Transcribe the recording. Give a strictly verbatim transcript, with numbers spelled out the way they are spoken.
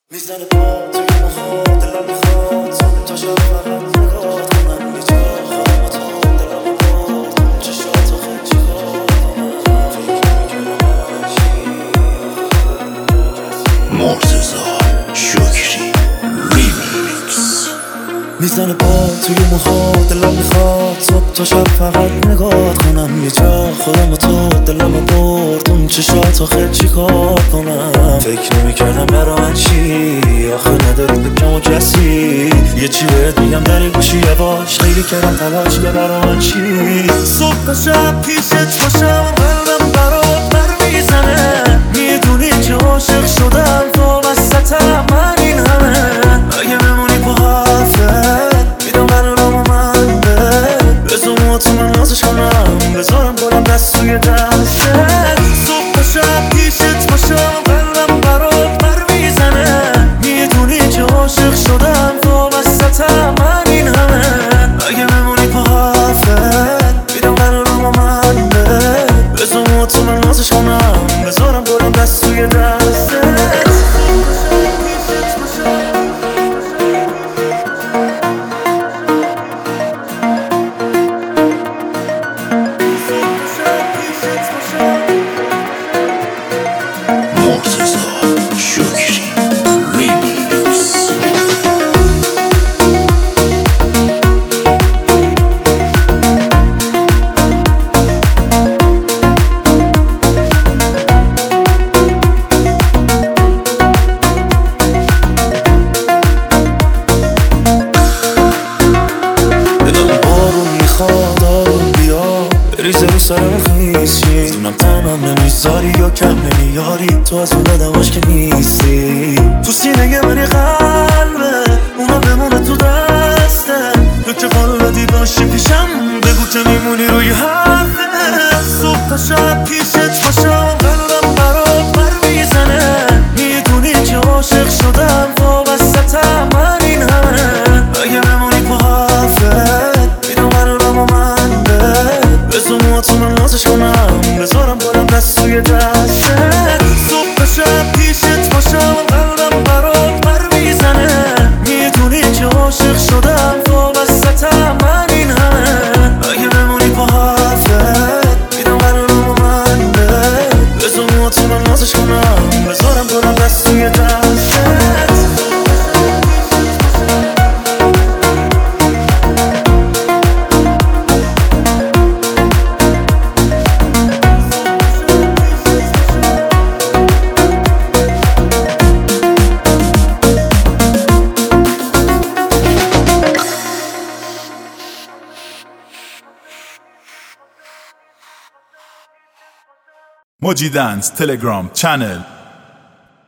میزنه پا توی مخواد دلم میخواد صبح تا شب فقط نگاه کنم یه جا خودم و تو دلم برد چشات آخه چیکار کنم فکر نمیکنم چی مرتضی شکری ریمیکس. میزنه پا توی مخواد دلم میخواد صبح تا شب فقط نگاه کنم یه جا خودم و تو دلم برد اون چشات آخه چیکار کنم فکر نمیکردم برا من چی آخه نداری بگم و کسی یه چی بهت میگم داری گوشی یواش خیلی کردم تلاش که برا من چی صبح تا شب پیشت باشم قلبم برات بر میزنه میدونی که عاشق شدم تو وسطم من این همه اگه بمونی با حرفت میدم قلبم و من به بزن موتو من نازش کنم بذارم گلم دست توی دستت صبح تا شب پیشت باشم قلبم برات بر میزنه میدونی که عاشق شدم تو وسطم من این همه اگه بمونی با حرفت میدم قلبم و من به بزن موتو من نازش کنم بذارم گلم دست توی دستت مرتضی شکری ریمیکس. دلم بارون میخواد آروم بیا بریزه رو سرم خیس چی دونم تنم نمیذاری یا کم نمیاری تو از اون آدماش که نیستی تو سینه من یه قلبه اونا بمونه تو دسته تو که قلبی باشی پیشم بگو که میمونی روی حرفه صبح تا شب پیشت باشم قلبم برات بر میزنه میدونی که عاشق شدم تو وسطم من این همه اگه بمونی با حرفت میدم قلبم و من بزن موتو من نازش کنم بذارم گلم دست توی دستت صبح تا شب پیشت باشم قلبم برات بر میزنه میدونی که عاشق شدم تو وسطم من این همه اگه بمونی با حرفت میدم قلبم و من بزن موتو من نازش کنم بذارم گلم دست توی دستت Moji Dance Telegram channel